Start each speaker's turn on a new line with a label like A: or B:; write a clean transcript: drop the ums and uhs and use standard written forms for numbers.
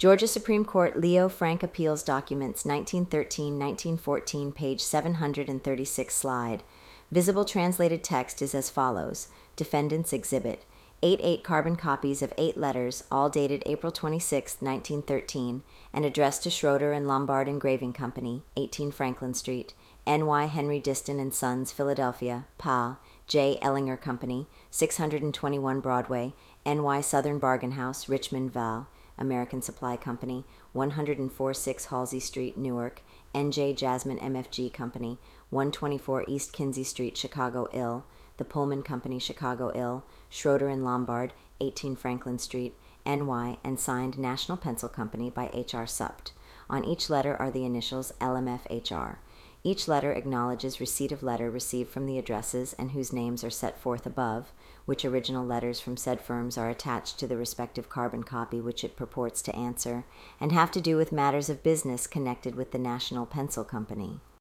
A: Georgia Supreme Court Leo Frank Appeals Documents 1913-1914, page 736 slide. Visible translated text is as follows. Defendant's Exhibit. 8 carbon copies of 8 letters, all dated April 26, 1913, and addressed to Schroeder and Lombard Engraving Company, 18 Franklin Street, N.Y. Henry Diston and Sons, Philadelphia, PA, J. Ellinger Company, 621 Broadway, N.Y. Southern Bargain House, Richmond, Val, American Supply Company, 104-6 Halsey Street, Newark, N.J. Jasmine MFG Company, 124 East Kinsey Street, Chicago, Ill, The Pullman Company, Chicago, Ill, Schroeder and Lombard, 18 Franklin Street, N.Y., and signed National Pencil Company by H.R. Supt. On each letter are the initials LMFHR. Each letter acknowledges receipt of letter received from the addresses and whose names are set forth above, which original letters from said firms are attached to the respective carbon copy which it purports to answer, and have to do with matters of business connected with the National Pencil Company.